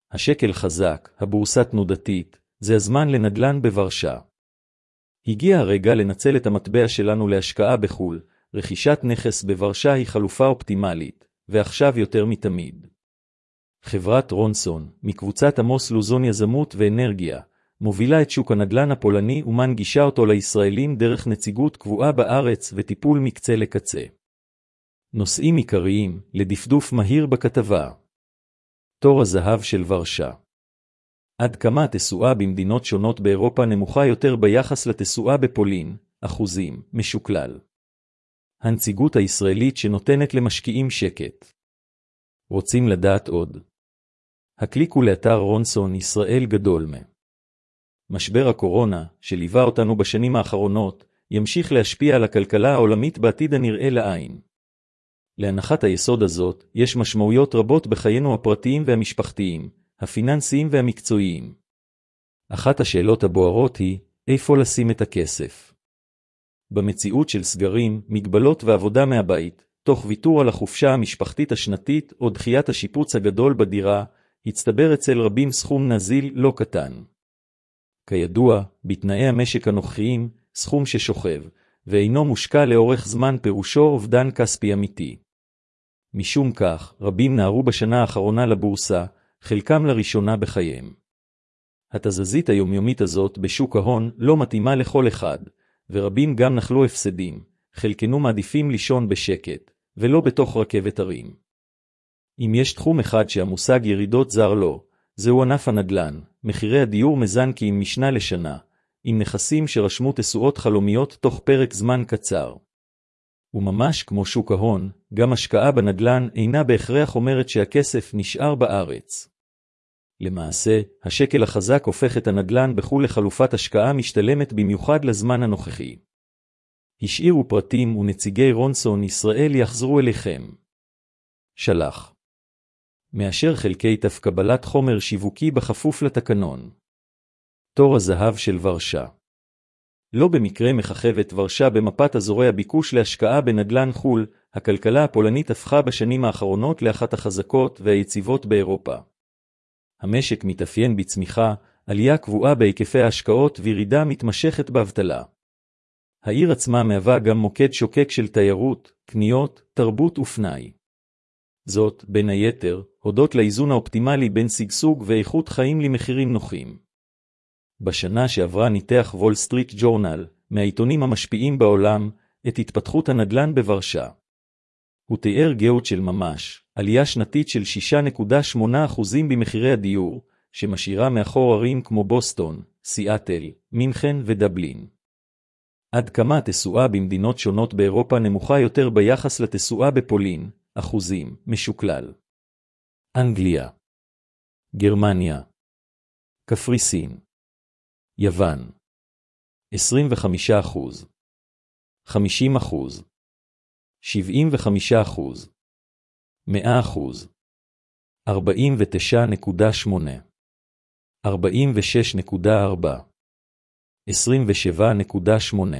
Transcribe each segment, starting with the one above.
השקל חזק, הבורסה תנודתית, זה הזמן לנדל"ן בוורשה. הגיע הרגע לנצל את המטבע שלנו להשקעה בחול, רכישת נכס בוורשה היא חלופה אופטימלית, ועכשיו יותר מתמיד. חברת רונסון, מקבוצת עמוס לוזון יזמות ואנרגיה, מובילה את שוק הנדל"ן הפולני ומנגישה אותו לישראלים דרך נציגות קבועה בארץ וטיפול מקצה לקצה. נושאים עיקריים, לדפדוף מהיר בכתבה. תור הזהב של ורשה. עד כמה התשואה במדינות שונות באירופה נמוכה יותר ביחס לתשואה בפולין, אחוזים, משוקלל. הנציגות הישראלית שנותנת למשקיעים שקט. רוצים לדעת עוד? הקליקו לאתר רונסון ישראל גדול מה. משבר הקורונה, שליווה אותנו בשנים האחרונות, ימשיך להשפיע על הכלכלה העולמית בעתיד הנראה לעין. להנחת היסוד הזאת, יש משמעויות רבות בחיינו הפרטיים והמשפחתיים, הפיננסיים והמקצועיים. אחת השאלות הבוערות היא, איפה לשים את הכסף? במציאות של סגרים, מגבלות ועבודה מהבית, תוך ויתור על החופשה המשפחתית השנתית או דחיית השיפוץ הגדול בדירה, הצטבר אצל רבים סכום נזיל לא קטן. כידוע, בתנאי המשק הנוכחיים, סכום ששוכב, ואינו מושקע לאורך זמן פירושו אובדן כספי אמיתי. משום כך, רבים נערו בשנה האחרונה לבורסה, חלקם לראשונה בחייהם. התזזית היומיומית הזאת בשוק ההון לא מתאימה לכל אחד, ורבים גם נחלו הפסדים, חלקנו מעדיפים לישון בשקט, ולא בתוך רכבת הרים. אם יש תחום אחד שהמושג ירידות זר לו, זהו ענף הנדל"ן, מחירי הדיור מזן כי עם משנה לשנה, עם נכסים שרשמו תשואות חלומיות תוך פרק זמן קצר. וממש כמו שוק ההון, גם השקעה בנדל"ן אינה בהכרח אומרת שהכסף נשאר בארץ. למעשה, השקל החזק הופך את הנדל"ן בחו"ל לחלופת השקעה משתלמת במיוחד לזמן הנוכחי. השאירו פרטים ונציגי רונסון ישראל יחזרו אליכם. שלח. מאשר חלקי קבלת חומר שיווקי בכפוף לתקנון. תור הזהב של ורשה. לא במקרה מככבת ורשה במפת אזורי הביקוש להשקעה בנדל"ן חו"ל, הכלכלה הפולנית הפכה בשנים האחרונות לאחת החזקות והיציבות באירופה. המשק מתאפיין בצמיחה, עלייה קבועה בהיקפי ההשקעות וירידה מתמשכת באבטלה. העיר עצמה מהווה גם מוקד שוקק של תיירות, קניות, תרבות ופנאי. זאת, בין היתר, הודות לאיזון האופטימלי בין שגשוג ואיכות חיים למחירים נוחים. בשנה שעברה ניתח וול סטריט ג'ורנל, מהעיתונים המשפיעים בעולם, את התפתחות הנדל"ן בוורשה. הוא תיאר גאות של ממש, עלייה שנתית של 6.8% במחירי הדיור, שמשאירה מאחור ערים כמו בוסטון, סיאטל, מינכן ודבלין. עד כמה התשואה במדינות שונות באירופה נמוכה יותר ביחס לתשואה בפולין, אחוזים, משוקלל. אנגליה, גרמניה, קפריסין, יוון, 25%, 50%, 75%, 100%, 49.8, 46.4, 27.8,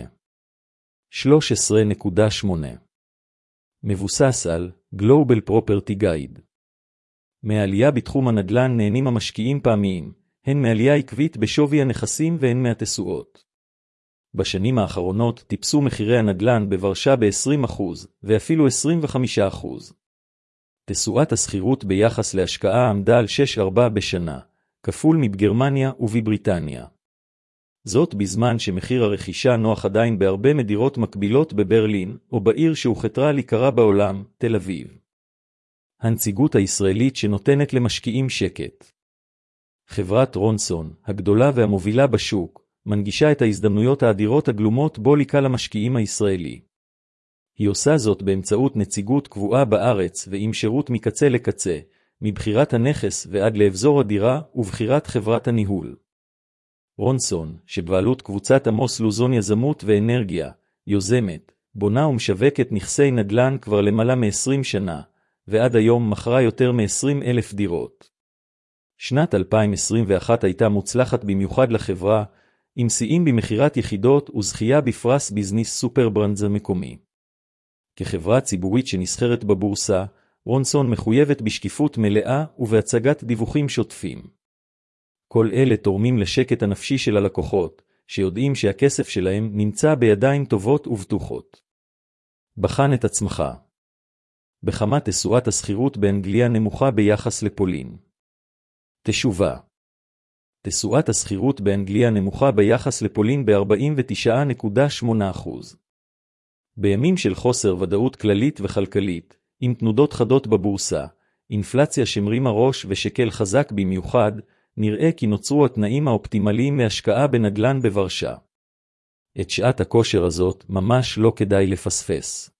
13.8. מבוסס על Global Property Guide. מעלייה בתחום הנדל"ן נהנים המשקיעים פעמיים, הן מעלייה עקבית בשווי הנכסים והן מהתשואות. בשנים האחרונות טיפסו מחירי הנדל"ן בוורשה ב-20% ואפילו 25%. תשואת השכירות ביחס להשקעה עמדה על 6.4 בשנה, כפול מבגרמניה ובבריטניה. זאת בזמן שמחיר הרכישה נוח עדיין בהרבה מדירות מקבילות בברלין, או בעיר שהוחתרה להיקרא בעולם, תל אביב. הנציגות הישראלית שנותנת למשקיעים שקט. חברת רונסון, הגדולה והמובילה בשוק, מנגישה את ההזדמנויות האדירות הגלומות בו לקהל המשקיעים הישראלי. היא עושה זאת באמצעות נציגות קבועה בארץ ועם שירות מקצה לקצה, מבחירת הנכס ועד לאבזור הדירה ובחירת חברת הניהול. רונסון, שבבעלות קבוצת עמוס לוזון יזמות ואנרגיה, יוזמת, בונה ומשווקת נכסי נדל"ן כבר למעלה מ-20 שנה, ועד היום מכרה יותר מ-20,000 דירות. שנת 2021 הייתה מוצלחת במיוחד לחברה, עם שיאים במחירת יחידות וזכייה בפרס ביזנס סופר ברנדס המקומי. כחברה ציבורית שנסחרת בבורסה, רונסון מחויבת בשקיפות מלאה ובהצגת דיווחים שוטפים. כל אלה תורמים לשקט הנפשי של הלקוחות, שיודעים שהכסף שלהם נמצא בידיים טובות ובטוחות. בחן את עצמך. בכמה תשואת השכירות באנגליה נמוכה ביחס לפולין? תשובה. תשואת השכירות באנגליה נמוכה ביחס לפולין ב-49.8%. בימים של חוסר ודאות כללית וכלכלית, עם תנודות חדות בבורסה, אינפלציה שמרימה ראש ושקל חזק במיוחד, נראה כי נוצרו התנאים האופטימליים להשקעה בנדל"ן בוורשה. את שעת הכושר הזאת ממש לא כדאי לפספס.